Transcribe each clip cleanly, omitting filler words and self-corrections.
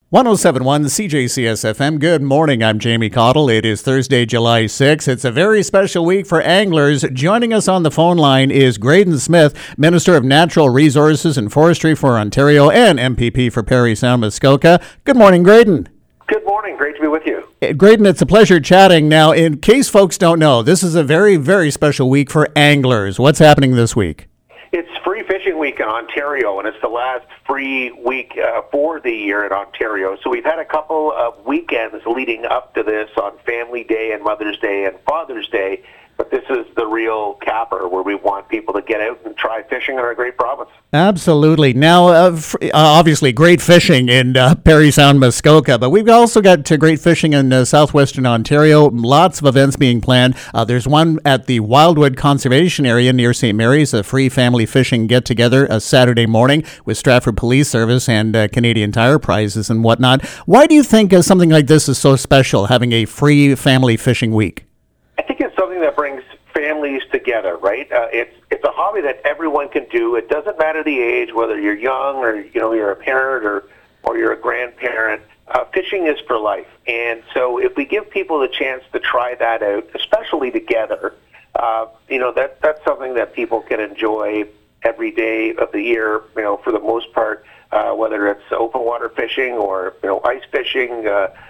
1071 CJCS FM. Good morning. I'm Jamie Cottle. It is Thursday, July 6th. It's a very special week for anglers. Joining us on the phone line is Graydon Smith, Minister of Natural Resources and Forestry for Ontario and MPP for Parry Sound Muskoka. Good morning, Graydon. Good morning. Great to be with you. Graydon, it's a pleasure chatting. Now, in case folks don't know, this is a very, very special week for anglers. What's happening this week? It's Free Fishing Week in Ontario, and it's the last free week for the year in Ontario. So we've had a couple of weekends leading up to this on Family Day and Mother's Day and Father's Day, but this is the real capper where we want people to get out and try fishing in our great province. Absolutely. Now, obviously, great fishing in Parry Sound, Muskoka, but we've also got great fishing in southwestern Ontario. Lots of events being planned. There's one at the Wildwood Conservation Area near St. Mary's, a free family fishing get-together a Saturday morning with Stratford Police Service and Canadian Tire prizes and whatnot. Why do you think something like this is so special, having a free family fishing week? I think it's something that brings families together, right? It's a hobby that everyone can do. It doesn't matter the age, whether you're young or you're a parent or you're a grandparent. Fishing is for life, and so if we give people the chance to try that out, especially together, that's something that people can enjoy every day of the year. For the most part, whether it's open water fishing or ice fishing.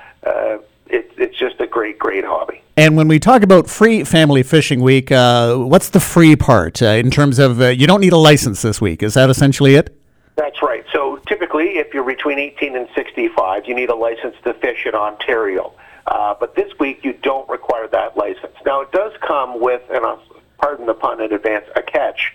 It's just a great hobby. And when we talk about free family fishing week, what's the free part in terms of you don't need a license this week? Is that essentially it? That's right. So typically, if you're between 18 and 65, you need a license to fish in Ontario. But this week, you don't require that license. Now, it does come with, and pardon the pun in advance, a catch.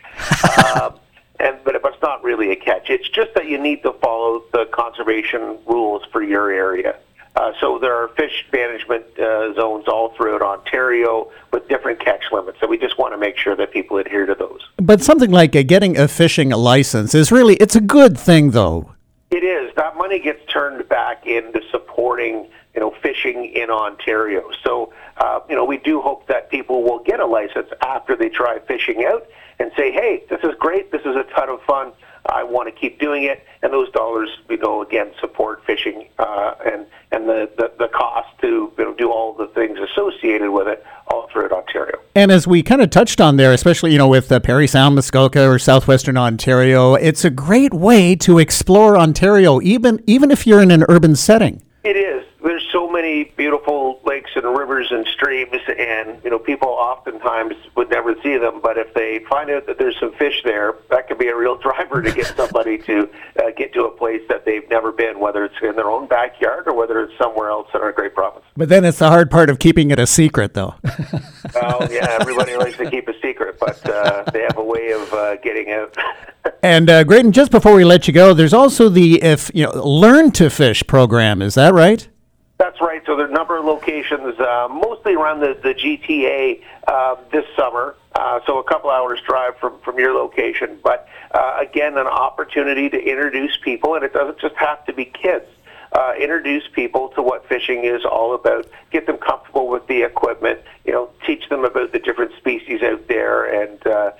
But it's not really a catch. It's just that you need to follow the conservation rules for your area. So there are fish management zones all throughout Ontario with different catch limits. So we just want to make sure that people adhere to those. But something like getting a fishing license it's a good thing, though. It is. That money gets turned back into supporting, fishing in Ontario. So, we do hope that people will get a license after they try fishing out and say, hey, this is great. This is a ton of fun. I want to keep doing it, and those dollars, again, support fishing and the cost to do all the things associated with it all throughout Ontario. And as we kind of touched on there, especially with Parry Sound, Muskoka, or southwestern Ontario, it's a great way to explore Ontario, even if you're in an urban setting. It is. There's so many beautiful lakes and rivers and streams, and people oftentimes would never see them. But if they find out that there's some fish there, that could be a real driver to get somebody to get to a place that they've never been, whether it's in their own backyard or whether it's somewhere else in our great province. But then it's the hard part of keeping it a secret, though. Well, yeah, everybody likes to keep a secret, but they have a way of getting out. And Graydon, just before we let you go, there's also the Learn to Fish program. Is that right? That's right. So there are a number of locations, mostly around the GTA this summer. So a couple hours drive from your location. But again, an opportunity to introduce people, and it doesn't just have to be kids. Introduce people to what fishing is all about. Get them comfortable with the equipment. Teach them about the different species out there, and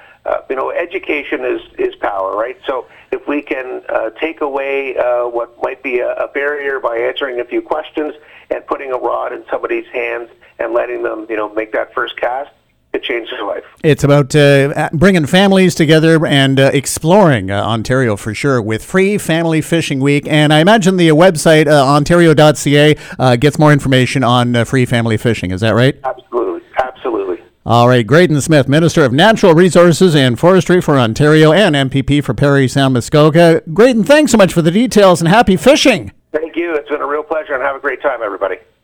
education is power, right? So if we can take away what might be a barrier by answering a few questions and putting a rod in somebody's hands and letting them, make that first cast, it changed their life. It's about bringing families together and exploring Ontario for sure with Free Family Fishing Week. And I imagine the website, ontario.ca, gets more information on free family fishing. Is that right? Absolutely. All right, Graydon Smith, Minister of Natural Resources and Forestry for Ontario and MPP for Parry Sound Muskoka. Graydon, thanks so much for the details and happy fishing. Thank you. It's been a real pleasure, and have a great time, everybody.